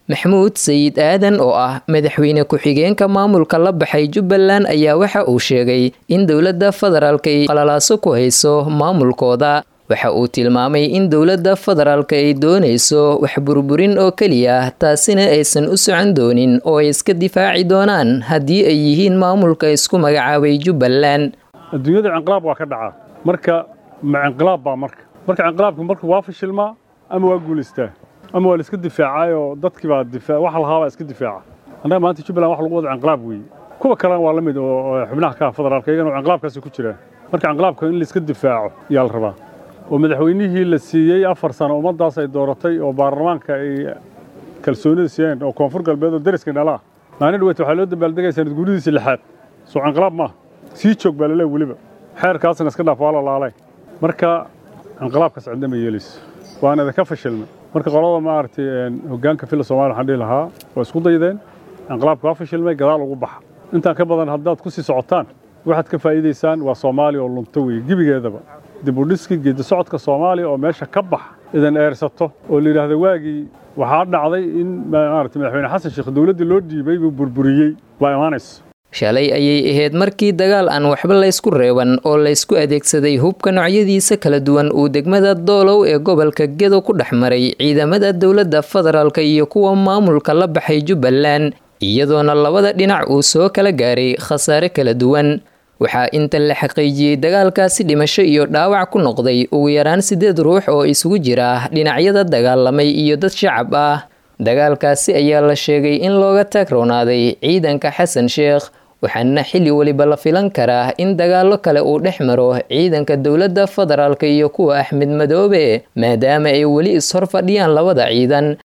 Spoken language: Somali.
Maxamuud Sayid Aadan oo ah madaxweyne ku-xigeenka maamulka la baxay Jubbaland ayaa waxa uu sheegay in dowladda federaalka ay qalalaaso ku hayso maamulkooda. Waxa uu tilmaamay in dowladda federaalka ay doonayso wax burburin oo kaliya, taasina aysan u socon doonin oo ay iska difaaci doonaan haddii ay yihiin maamulka isku magacaabay Jubbaland. Adduunyada inqilaab waa ka dhacaa. Marka inqilaab baa marka waa fashilmaa ama waa guuleystaa ama waa la iska difaacay oo dadkii baa difaac wax lahaaba iska difaaca. Annaga maanta Jubbaland wax lagu wada inqilaab weey. Kuwa kale waa la mid oo xubnaha ka federaalka iyagana inqilaabkaas ku jira. Marka inqilaabka in la iska difaaco yaa la rabaa. oo madaxweynihii la siiyay 4 sano ummadaas ay dooratay oo baarlamaanka ay kalsoonida siiyeen oo koonfur galbeed oo dariska dhalaa. Maalin dhaweyd waxa loo dabaaldegay sanad guuridiisa 6aad. Soo inqilaab ma sii joog baa la waliba. Xeerkaasna iska dhaaf waa la laalay. Marka inqilaabkaas cidna ma yeelis. Waana ka fashilmay. Marka qolada ma aragtay hoggaanka fil Soomaaliya waxaan dhihi lahaa waa isku daydeen inqilaabka waa fashilmay gadaal ugu baxa. Inta ka badan haddaad ku sii socotaan waxaad ka faa'iideysaan waa Soomaaliya oo lunta weey gibigeedaba. dib u dhiska geedi socodka Soomaaliya oo meesha ka bax idan eersato oo la yiraahdo waagii waxa dhacday in maaragtay madaxweyne Xasan Sheekh dawladda loo dhiibay buu burburiyay waa imaanays. Shalay ayay ahayd markii dagaal aan waxba la isku reeban oo la isku adeegsaday hubka noocyadiisa kala duwan uu degmada Doolow ee gobolka Gedo ku dhaxmaray ciidamada dowladda federaalka iyo kuwa maamulka la baxay Jubbaland, iyadoona labada dhinac uu soo kala gaaray khasaare kala duwan. Waxaa inta la xaqiijiyay dagaalkaasi dhimasho iyo dhaawac ku noqday ugu yaraan 8 ruux oo isugu jira dhinacyada dagaalamay iyo dad shacab ah. Dagaalkaasi ayaa la sheegay in looga taagroonaaday ciidanka Xasan Sheekh, waxaana xilli waliba la filan karaa in dagaalo kale uu dhex maro ciidanka dowladda federaalka iyo kuwa Axmed Madoobe maadaama ay wali is hor fadhiyaan labada ciidan.